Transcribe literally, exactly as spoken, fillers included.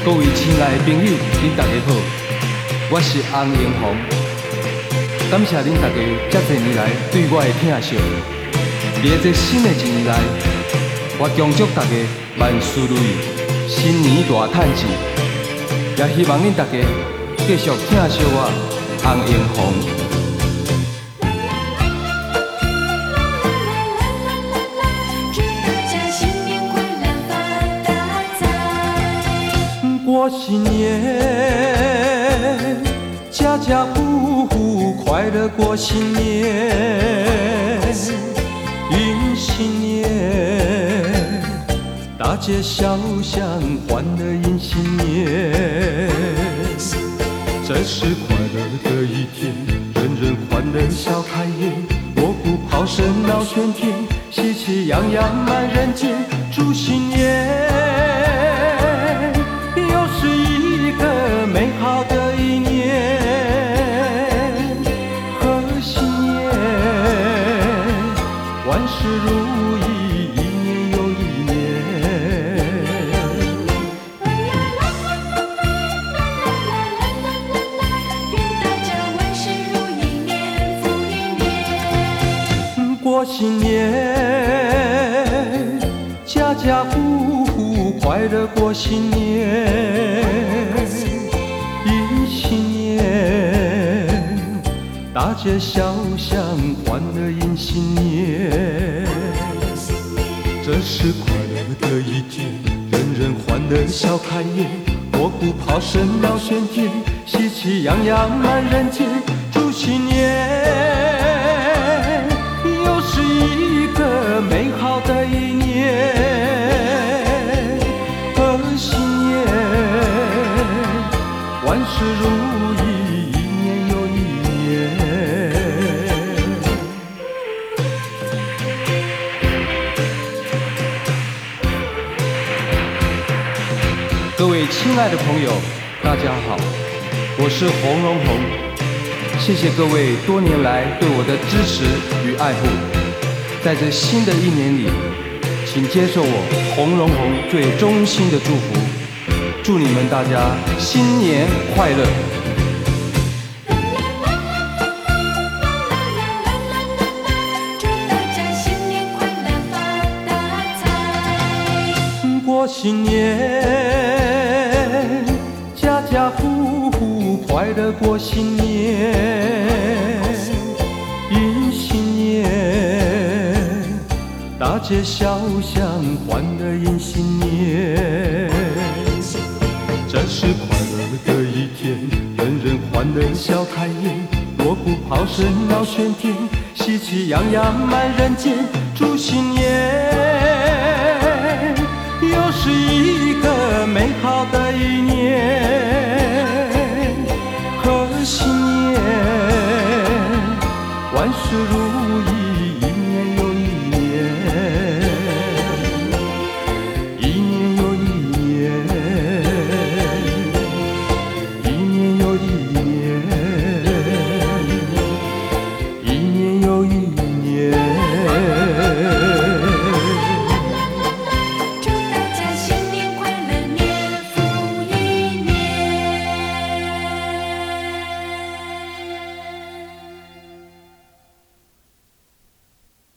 各位亲爱的朋友，恁大家好，我是洪永煌，感谢恁大家这多年来对我的疼惜。在这新的一年来，我恭祝大家万事如意，新年大赚钱，也希望恁大家继续疼惜我洪永煌。过新年，家家户户快乐过新年，迎新年，大街小巷欢乐迎新年。这是快乐的一天，人人欢乐笑开颜，锣鼓炮声闹喧天，喜气洋洋满人间，祝新年。又是一个美好的一年，贺新年，万事如意，一年又一年。 愿大家万事如意，年复一年。 过新年，家家户户快乐过新年，迎新年，大街小巷欢乐迎新年。这是快乐的一天，人人欢乐笑开颜，锣鼓炮声闹喧天，喜气洋洋满人间，祝新年。又是一个美好的一年。万事如意，一年又一年。各位亲爱的朋友，大家好，我是洪荣宏，谢谢各位多年来对我的支持与爱护。在这新的一年里，请接受我洪荣宏最衷心的祝福。祝你们大家新年快乐！ 祝大家新年快乐发大财！ 过新年，家家户户快乐过新年，迎新年，大街小巷欢乐迎新年。这是快乐的一天，人人欢乐笑开颜，锣鼓炮声闹喧天，喜气洋洋满人间，祝新年。又是一个美好的一年，贺新年，万事如意。